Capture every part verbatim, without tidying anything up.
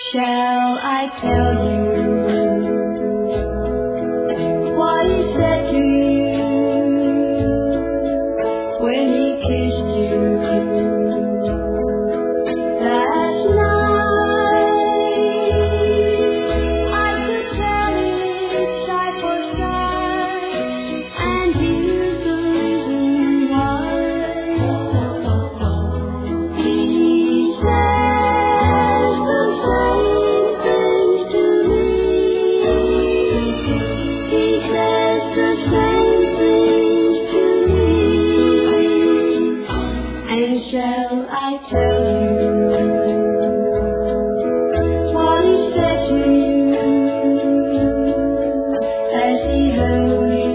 Shall I tell you what he said to you when he kissed you last night? I could tell it side for side, and here's the reason why. He says the same things to me. He says the same things to me. And shall I tell you what he said to you as he held you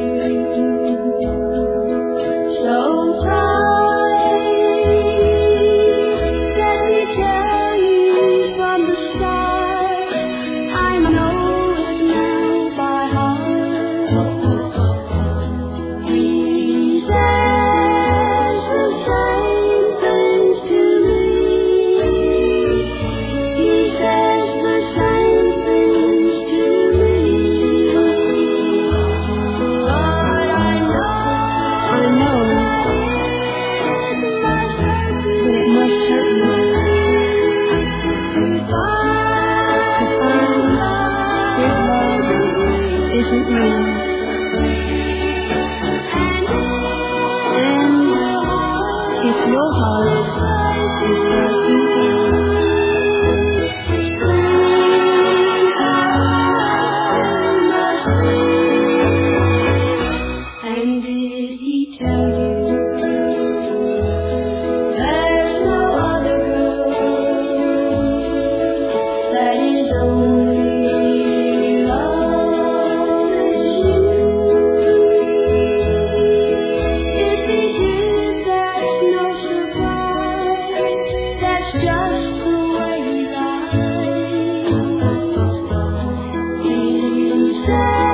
so tight? Let me tell you from the start, I know it now by heart. He says the same things to me. He says the same things to me. But I know, I know it must hurt me. It must hurt me. If I His love isn't real. And if your heart is broken, and did he tell you there's no other girl that is only love as you? If he did, that's no surprise. That's just the way he lies. He says